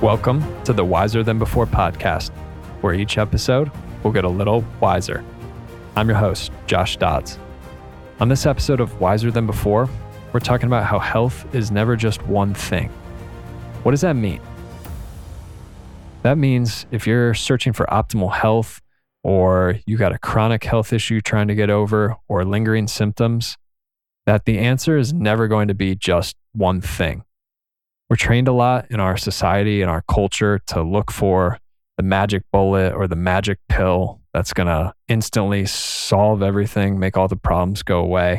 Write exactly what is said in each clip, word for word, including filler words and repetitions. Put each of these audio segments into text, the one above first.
Welcome to the Wiser Than Before podcast, where each episode will get a little wiser. I'm your host, Josh Dodds. On this episode of Wiser Than Before, we're talking about how health is never just one thing. What does that mean? That means if you're searching for optimal health, or you got a chronic health issue trying to get over, or lingering symptoms, that the answer is never going to be just one thing. We're trained a lot in our society and our culture to look for the magic bullet or the magic pill that's going to instantly solve everything, make all the problems go away.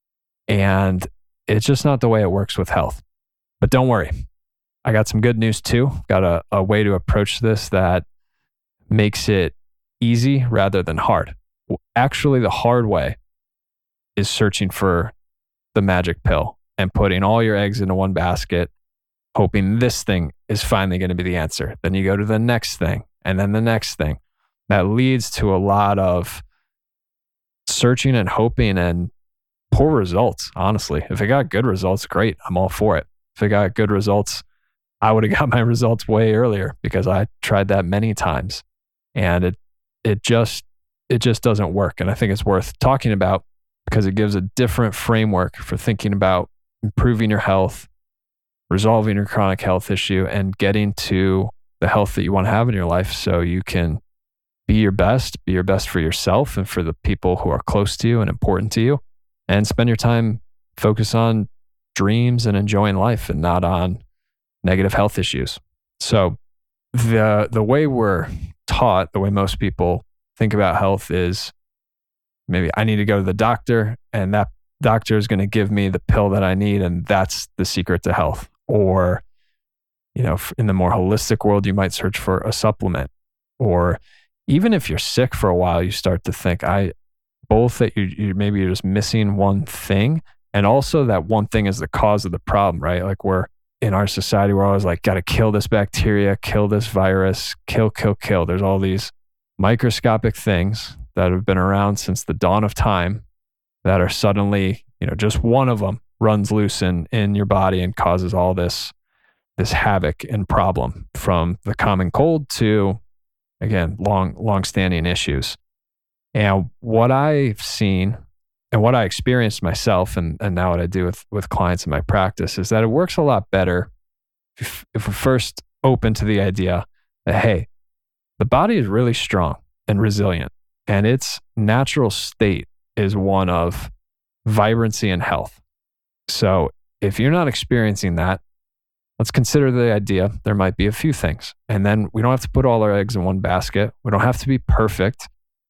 And it's just not the way it works with health. But don't worry, I got some good news too. Got a, a way to approach this that makes it easy rather than hard. Actually, the hard way is searching for the magic pill and putting all your eggs into one basket, hoping this thing is finally going to be the answer. Then you go to the next thing and then the next thing. That leads to a lot of searching and hoping and poor results, honestly. If it got good results, great. I'm all for it. If it got good results, I would have got my results way earlier because I tried that many times. And it it just it just doesn't work. And I think it's worth talking about because it gives a different framework for thinking about improving your health, resolving your chronic health issue, and getting to the health that you want to have in your life so you can be your best, be your best for yourself and for the people who are close to you and important to you, and spend your time focus on dreams and enjoying life and not on negative health issues. So the the way we're taught, the way most people think about health is maybe I need to go to the doctor and that doctor is going to give me the pill that I need and that's the secret to health. Or, you know, in the more holistic world, you might search for a supplement. Or even if you're sick for a while, you start to think, I both that you, you maybe you're just missing one thing, and also that one thing is the cause of the problem, right? Like we're in our society, we're always like, got to kill this bacteria, kill this virus, kill, kill, kill. There's all these microscopic things that have been around since the dawn of time that are suddenly, you know, just one of them runs loose in, in your body and causes all this, this havoc and problem, from the common cold to, again, long, long-standing issues. And what I've seen and what I experienced myself, and, and now what I do with, with clients in my practice, is that it works a lot better if, if we're first open to the idea that, hey, the body is really strong and resilient, and its natural state is one of vibrancy and health. So if you're not experiencing that, let's consider the idea there might be a few things. And then we don't have to put all our eggs in one basket. We don't have to be perfect.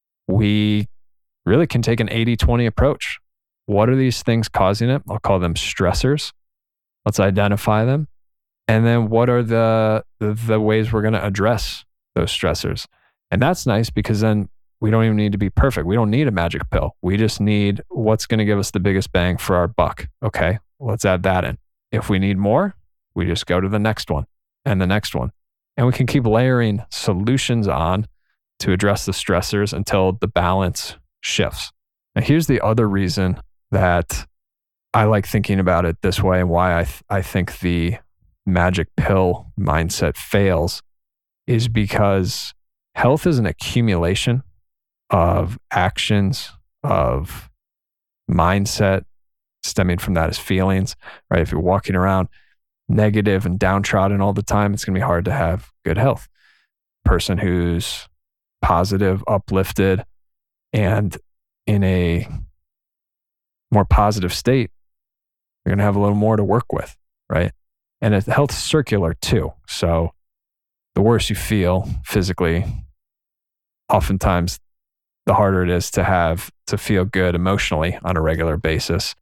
We really can take an eighty twenty approach. What are these things causing it? I'll call them stressors. Let's identify them. And then what are the, the, the ways we're going to address those stressors? And that's nice because then we don't even need to be perfect. We don't need a magic pill. We just need what's going to give us the biggest bang for our buck. Okay, let's add that in. If we need more, we just go to the next one and the next one. And we can keep layering solutions on to address the stressors until the balance shifts. Now, here's the other reason that I like thinking about it this way and why I, th- I think the magic pill mindset fails is because health is an accumulation of actions, of mindset, stemming from that is feelings, right? If you're walking around negative and downtrodden all the time, it's going to be hard to have good health. Person who's positive, uplifted, and in a more positive state, you're going to have a little more to work with, right? And it's health circular too. So the worse you feel physically, oftentimes the harder it is to have to feel good emotionally on a regular basis.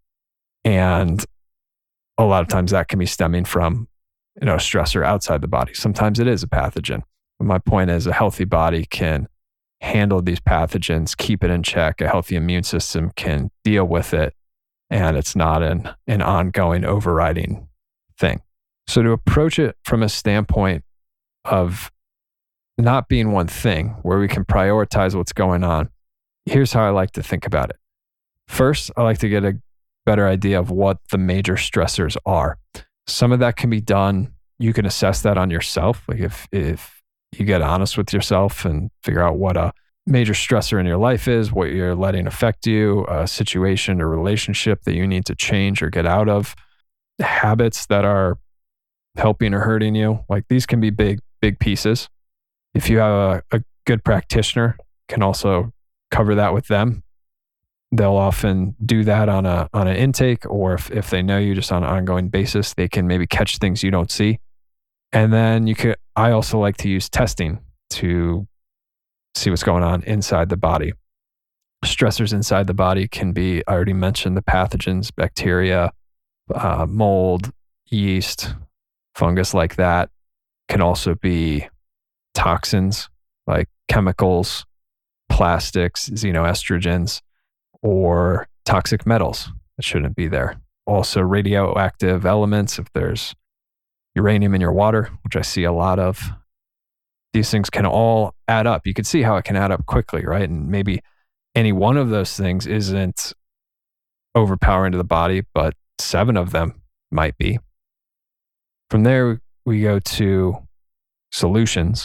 And a lot of times that can be stemming from, you know, a stressor outside the body. Sometimes it is a pathogen. But my point is a healthy body can handle these pathogens, keep it in check. A healthy immune system can deal with it. And it's not an, an ongoing overriding thing. So to approach it from a standpoint of not being one thing where we can prioritize what's going on, here's how I like to think about it. First, I like to get a better idea of what the major stressors are. Some of that can be done you can assess that on yourself. Like if, if you get honest with yourself and figure out what a major stressor in your life is, what you're letting affect you, a situation or relationship that you need to change or get out of, habits that are helping or hurting you. Like these can be big, big pieces. If you have a, a good practitioner, can also cover that with them. They'll often do that on a on an intake, or if, if they know you just on an ongoing basis, they can maybe catch things you don't see. And then you could, I also like to use testing to see what's going on inside the body. Stressors inside the body can be, I already mentioned the pathogens, bacteria, uh, mold, yeast, fungus like that. Can also be toxins like chemicals, plastics, xenoestrogens, or toxic metals that shouldn't be there. Also radioactive elements, if there's uranium in your water, which I see a lot of. These things can all add up. You can see how it can add up quickly, right? And maybe any one of those things isn't overpowering to the body, but seven of them might be. From there, we go to solutions.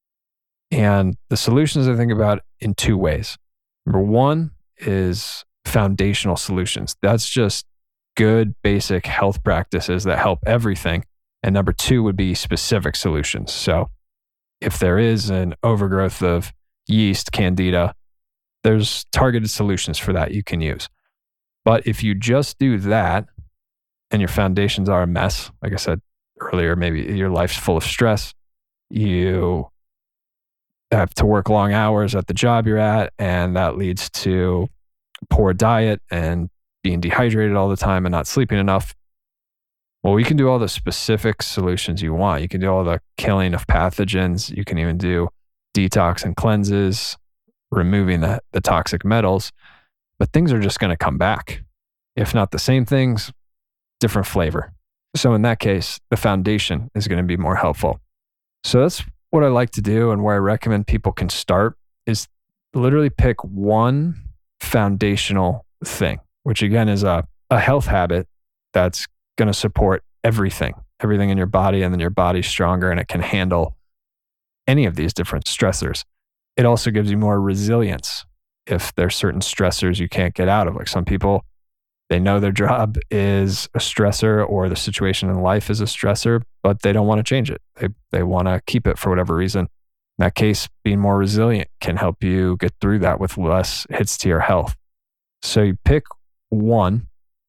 And the solutions I think about in two ways. Number one is foundational solutions. That's just good basic health practices that help everything. And number two would be specific solutions. So if there is an overgrowth of yeast, candida, there's targeted solutions for that you can use. But if you just do that and your foundations are a mess, like I said earlier, maybe your life's full of stress, you have to work long hours at the job you're at, and that leads to poor diet and being dehydrated all the time and not sleeping enough. Well, you can do all the specific solutions you want. You can do all the killing of pathogens. You can even do detox and cleanses, removing the, the toxic metals, but things are just going to come back. If not the same things, different flavor. So in that case, the foundation is going to be more helpful. So that's what I like to do, and where I recommend people can start is literally pick one foundational thing, which again is a, a health habit that's going to support everything, everything in your body, and then your body's stronger and it can handle any of these different stressors. It also gives you more resilience if there's certain stressors you can't get out of. Like some people, they know their job is a stressor or the situation in life is a stressor, but they don't want to change it. They they want to keep it for whatever reason. In that case, being more resilient can help you get through that with less hits to your health. So you pick one,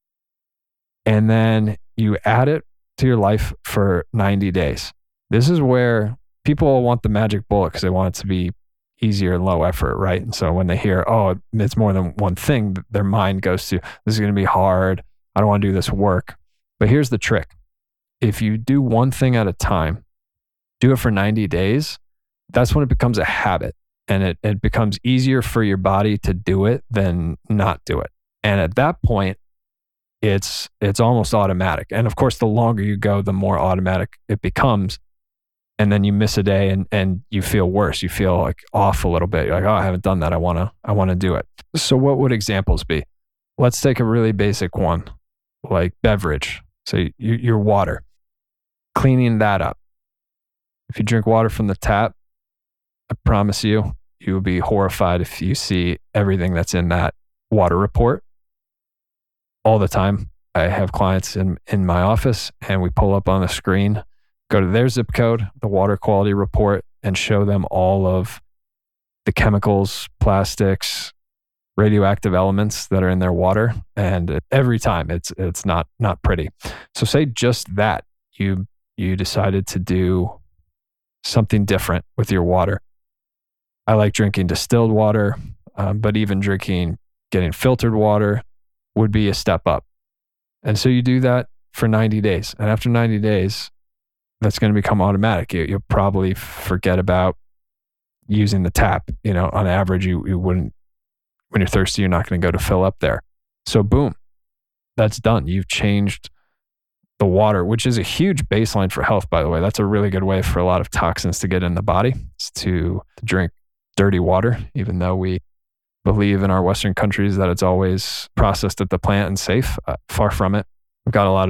and then you add it to your life for ninety days. This is where people want the magic bullet because they want it to be easier and low effort, right? And so when they hear, oh, it's more than one thing, their mind goes to, this is going to be hard. I don't want to do this work. But here's the trick. If you do one thing at a time, do it for ninety days, that's when it becomes a habit, and it, it becomes easier for your body to do it than not do it. And at that point, it's it's almost automatic. And of course, the longer you go, the more automatic it becomes. And then you miss a day and, and you feel worse. You feel like off a little bit. You're like, oh, I haven't done that. I want to I want to do it. So what would examples be? Let's take a really basic one, like beverage. So you, your water, cleaning that up. If you drink water from the tap, I promise you, you will be horrified if you see everything that's in that water report. All the time, I have clients in, in my office, and we pull up on the screen, go to their zip code, the water quality report, and show them all of the chemicals, plastics, radioactive elements that are in their water. And every time it's it's not not pretty. So say just that you you decided to do something different with your water. I like drinking distilled water, um, but even drinking, getting filtered water would be a step up. And so you do that for ninety days. And after ninety days, that's going to become automatic. You, you'll probably forget about using the tap. You know, on average, you, you wouldn't, when you're thirsty, you're not going to go to fill up there. So boom, that's done. You've changed the water, which is a huge baseline for health, by the way. That's a really good way for a lot of toxins to get in the body, is to, to drink dirty water, even though we believe in our Western countries that it's always processed at the plant and safe. Uh, far from it. We've got a lot of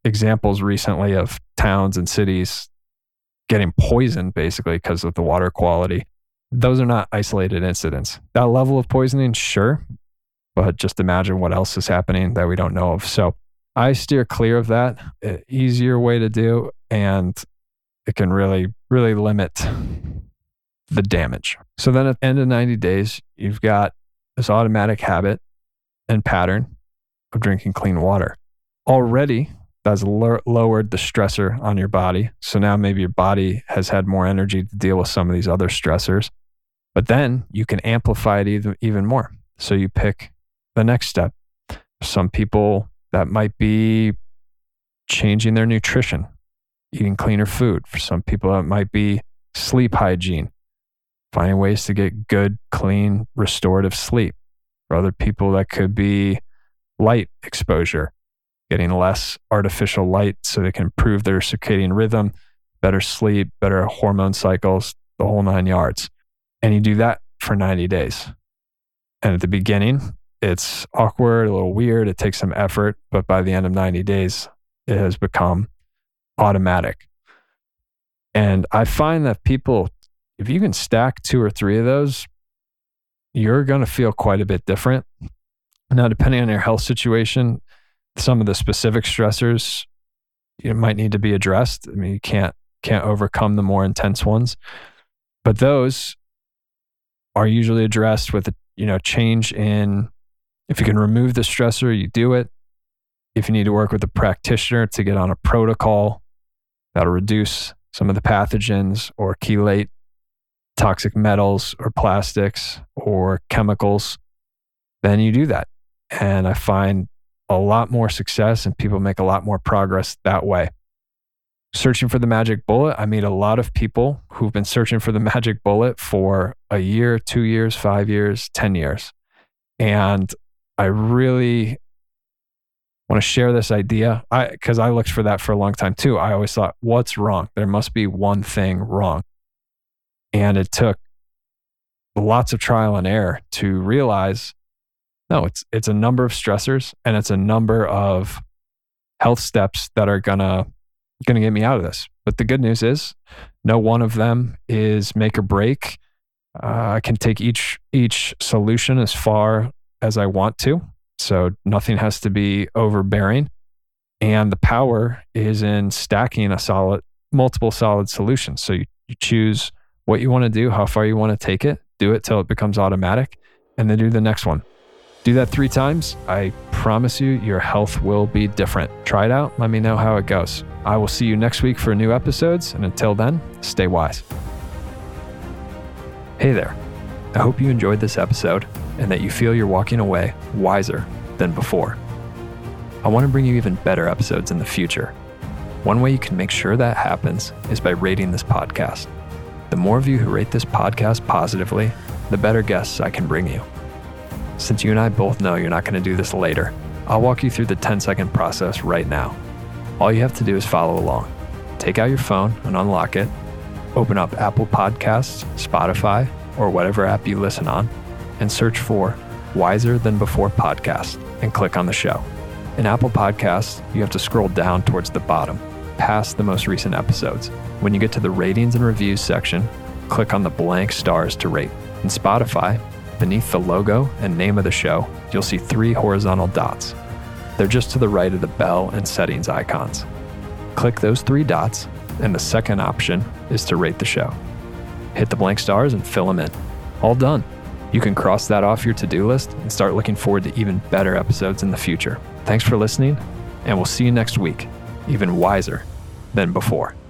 examples recently of towns and cities getting poisoned basically because of the water quality. Those are not isolated incidents. That level of poisoning, sure, but just imagine what else is happening that we don't know of. So I steer clear of that. An easier way to do, and it can really, really limit the damage. So then at the end of ninety days, you've got this automatic habit and pattern of drinking clean water. Already, that's lo- lowered the stressor on your body. So now maybe your body has had more energy to deal with some of these other stressors. But then you can amplify it even, even more. So you pick the next step. Some people, that might be changing their nutrition, eating cleaner food. For some people, that might be sleep hygiene, finding ways to get good, clean, restorative sleep. For other people, that could be light exposure, getting less artificial light so they can improve their circadian rhythm, better sleep, better hormone cycles, the whole nine yards. And you do that for ninety days. And at the beginning, it's awkward, a little weird. It takes some effort, but by the end of ninety days, it has become automatic. And I find that people, if you can stack two or three of those, you're going to feel quite a bit different. Now, depending on your health situation, some of the specific stressors, you know, might need to be addressed. I mean, you can't can't overcome the more intense ones, but those are usually addressed with a you know change in. If you can remove the stressor, you do it. If you need to work with a practitioner to get on a protocol that'll reduce some of the pathogens or chelate toxic metals or plastics or chemicals, then you do that. And I find a lot more success and people make a lot more progress that way. Searching for the magic bullet, I meet a lot of people who've been searching for the magic bullet for a year, two years, five years, ten years. And I really want to share this idea I because I looked for that for a long time too. I always thought, what's wrong? There must be one thing wrong. And it took lots of trial and error to realize, no, it's it's a number of stressors and it's a number of health steps that are gonna gonna get me out of this. But the good news is, no one of them is make or break. Uh, I can take each each solution as far as I want to. So nothing has to be overbearing. And the power is in stacking a solid, multiple solid solutions. So you, you choose what you want to do, how far you want to take it, do it till it becomes automatic, and then do the next one. Do that three times. I promise you, your health will be different. Try it out. Let me know how it goes. I will see you next week for new episodes. And until then, stay wise. Hey there. I hope you enjoyed this episode and that you feel you're walking away wiser than before. I want to bring you even better episodes in the future. One way you can make sure that happens is by rating this podcast. The more of you who rate this podcast positively, the better guests I can bring you. Since you and I both know you're not going to do this later, I'll walk you through the ten second process right now. All you have to do is follow along. Take out your phone and unlock it. Open up Apple Podcasts, Spotify, or whatever app you listen on, and search for Wiser Than Before Podcast and click on the show. In Apple Podcasts, you have to scroll down towards the bottom, past the most recent episodes. When you get to the ratings and reviews section, click on the blank stars to rate. In Spotify, beneath the logo and name of the show, you'll see three horizontal dots. They're just to the right of the bell and settings icons. Click those three dots, and the second option is to rate the show. Hit the blank stars and fill them in. All done. You can cross that off your to-do list and start looking forward to even better episodes in the future. Thanks for listening, and we'll see you next week, even wiser than before.